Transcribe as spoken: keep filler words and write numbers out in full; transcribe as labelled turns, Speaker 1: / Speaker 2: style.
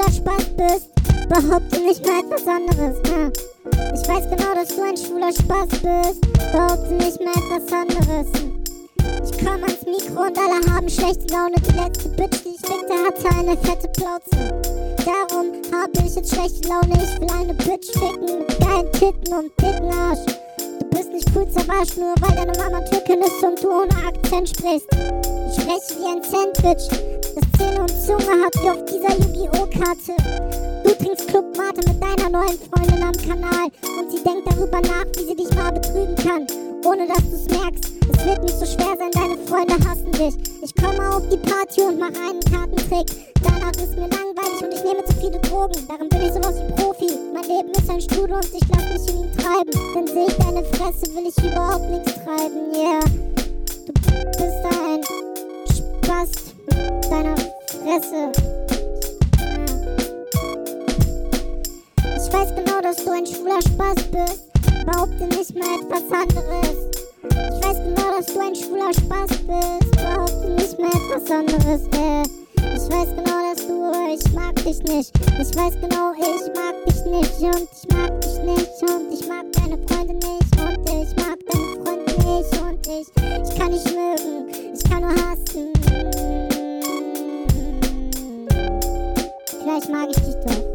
Speaker 1: schwuler Spaß bist. Behaupte nicht mal etwas anderes, ne? Ich weiß genau, dass du ein schwuler Spaß bist. Behaupte nicht mal etwas anderes. Ich komm ans Mikro und alle haben schlechte Laune. Die letzte Bitch, die ich fickte, hatte eine fette Plauze. Darum habe ich jetzt schlechte Laune. Ich will eine Bitch ficken mit geilen Titten und dicken Arsch. Du bist nicht cool zerwasch, nur weil deine Mama Türkin ist und du ohne Akzent sprichst. Ich spreche wie ein Sandwich, das Zähne und Zunge hat wie auf dieser Yu-Gi-Oh! Karte. Du trinkst Club Mate mit deiner neuen Freundin am Kanal und sie denkt darüber nach, wie sie dich mal betrügen kann, ohne dass du's merkst. Es wird nicht so schwer sein, deine Freunde hassen dich. Ich komme auf die Party und mach einen Kartentrick. Danach ist mir langweilig und ich nehme zu viele Drogen. Darin bin ich sowas wie Profi. Mein Leben ist ein Strudel und ich lass mich in ihn treiben. Dann seh ich deine Fresse, will ich überhaupt nichts treiben, yeah. Du bist ein Spast mit deiner Fresse. Ich weiß genau, dass du ein schwuler Spaß bist. Behaupte nicht mal etwas anderes. Ich weiß genau, dass du ein schwuler Spaß bist. Behaupte nicht mal etwas anderes, äh. Ich weiß genau, dass du, ich mag dich nicht. Ich weiß genau, ich mag dich nicht. Und ich mag dich nicht. Und ich mag deine Freunde nicht. Und ich mag deine Freunde nicht. Und ich, ich kann nicht mögen. Ich kann nur hassen. Vielleicht mag ich dich doch.